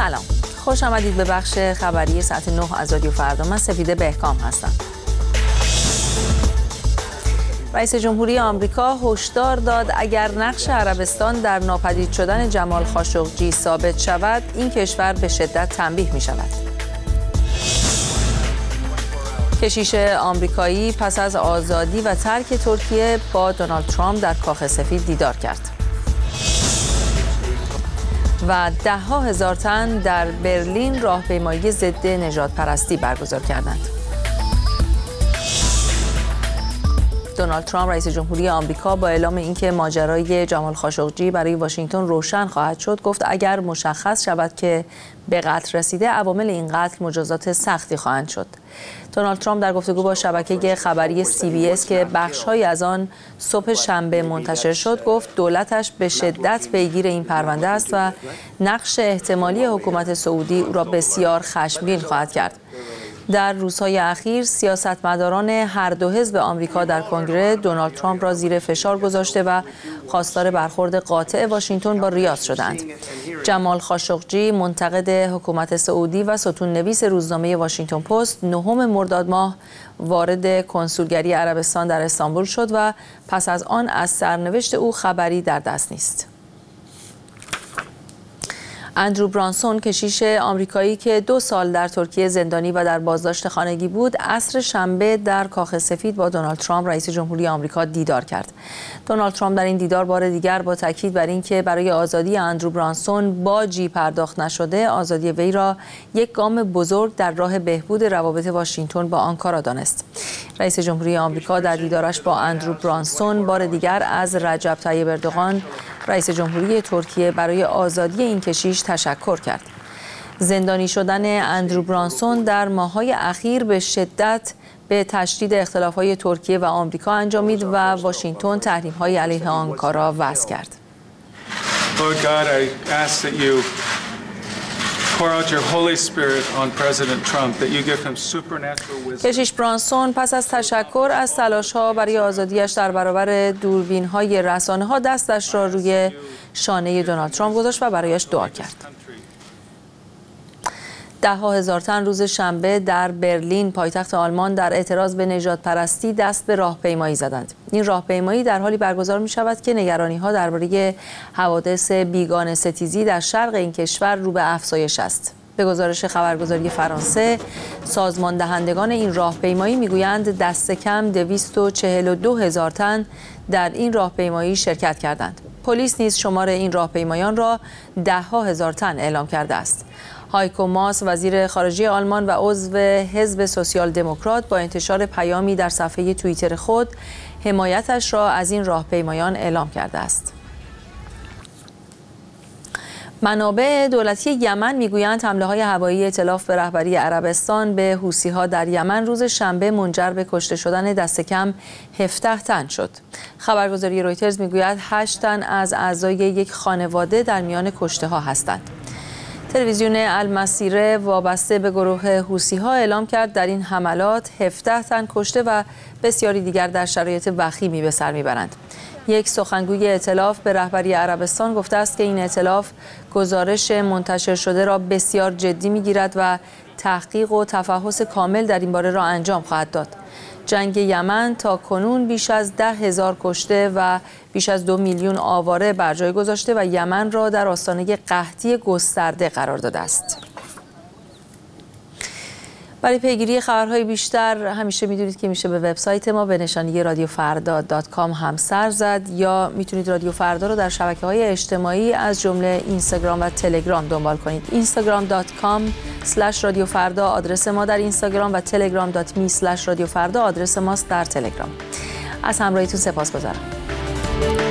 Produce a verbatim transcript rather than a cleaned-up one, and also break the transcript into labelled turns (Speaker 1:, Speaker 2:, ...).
Speaker 1: سلام، خوش آمدید به بخش خبری ساعت نه از رادیو فردا. من سفیده بهکام هستم. رئیس جمهوری آمریکا هشدار داد اگر نقش عربستان در ناپدید شدن جمال خاشقجی ثابت شود، این کشور به شدت تنبیه می شود. کشیش آمریکایی پس از آزادی و ترک ترکیه با دونالد ترامپ در کاخ سفید دیدار کرد. و ده ها هزار تن در برلین راهپیمایی ضد نژادپرستی برگزار کردند. دونالد ترامپ رئیس جمهوری آمریکا با اعلام اینکه ماجرای جمال خاشقجی برای واشنگتن روشن خواهد شد، گفت اگر مشخص شود که به قتل رسیده، عوامل این قتل مجازات سختی خواهند شد. دونالد ترامپ در گفتگو با شبکه خبری سی بی اس که بخش‌هایی از آن صبح شنبه منتشر شد، گفت دولتش به شدت پیگیر این پرونده است و نقش احتمالی حکومت سعودی او را بسیار خشمگین خواهد کرد. در روزهای اخیر سیاستمداران هر دو حزب آمریکا در کنگره دونالد ترامپ را زیر فشار گذاشته و خواستار برخورد قاطع واشنگتن با ریاض شدند. جمال خاشقجی منتقد حکومت سعودی و ستون‌نویس روزنامه واشنگتن پست نهم مرداد ماه وارد کنسولگری عربستان در استانبول شد و پس از آن از سرنوشت او خبری در دست نیست. اندرو برانسون، کشیش آمریکایی که دو سال در ترکیه زندانی و در بازداشت خانگی بود، عصر شنبه در کاخ سفید با دونالد ترامپ رئیس جمهوری آمریکا دیدار کرد. دونالد ترامپ در این دیدار بار دیگر با تاکید بر اینکه برای آزادی اندرو برانسون باجی پرداخت نشده، آزادی وی را یک گام بزرگ در راه بهبود روابط واشنگتن با آنکارا دانست. رئیس جمهوری آمریکا در دیدارش با اندرو برانسون بار دیگر از رجب طیب اردوغان رئیس جمهوری ترکیه برای آزادی این کشیش تشکر کرد. زندانی شدن اندرو برانسون در ماه‌های اخیر به شدت به تشدید اختلاف‌های ترکیه و آمریکا انجامید و واشنگتن تحریم‌های علیه آنکارا وضع کرد.
Speaker 2: Lord God, I ask that you pour out your Holy Spirit on President Trump, that you give him supernatural wisdom.
Speaker 1: کشیش برانسون پس از تشکر از تلاش‌ها برای آزادیش در برابر دوربین‌های رسانه‌ها دستش را روی شانه دونالد ترامپ گذاشت و برایش دعا کرد. ده ها هزار تن روز شنبه در برلین پایتخت آلمان در اعتراض به نژادپرستی دست به راهپیمایی زدند. این راهپیمایی در حالی برگزار می شود که نگرانی‌ها درباره حوادث بیگانه ستیزی در شرق این کشور رو به افزایش است. به گزارش خبرگزاری فرانسه، سازمان دهندگان این راهپیمایی میگویند دست کم دویست و چهل و دو هزار تن در این راهپیمایی شرکت کردند. پلیس نیز شمار این راهپیمایان را ده ها هزار تن اعلام کرده است. هایکو ماس، وزیر خارجه آلمان و عضو حزب سوسیال دموکرات، با انتشار پیامی در صفحه توییتر خود حمایتش را از این راهپیمایان اعلام کرده است. منابع دولتی یمن میگویند حمله‌های هوایی ائتلاف به رهبری عربستان به حوثی‌ها در یمن روز شنبه منجر به کشته شدن دست کم هفده تن شد. خبرگزاری رویترز میگوید هشت تن از اعضای یک خانواده در میان کشته‌ها هستند. تلویزیون المسیره وابسته به گروه حوثی‌ها اعلام کرد در این حملات هفده تن کشته و بسیاری دیگر در شرایط وخیمی به سر میبرند. یک سخنگوی ائتلاف به رهبری عربستان گفته است که این ائتلاف گزارش منتشر شده را بسیار جدی میگیرد و تحقیق و تفحص کامل در این باره را انجام خواهد داد. جنگ یمن تا کنون بیش از ده هزار کشته و بیش از دو میلیون آواره بر جای گذاشته و یمن را در آستانه قحطی گسترده قرار داده است. برای پیگیری خبرهای بیشتر همیشه میدونید که میشه به وبسایت ما به نشانی رادیو فردا دات کام هم سر زد یا میتونید رادیو فردا رو در شبکه‌های اجتماعی از جمله اینستاگرام و تلگرام دنبال کنید. اینستاگرام دات کام اسلش رادیو فردا آدرس ما در اینستاگرام و تلگرام دات می اسلش رادیو فردا آدرس ماست در تلگرام. از همراهیتون سپاسگزارم.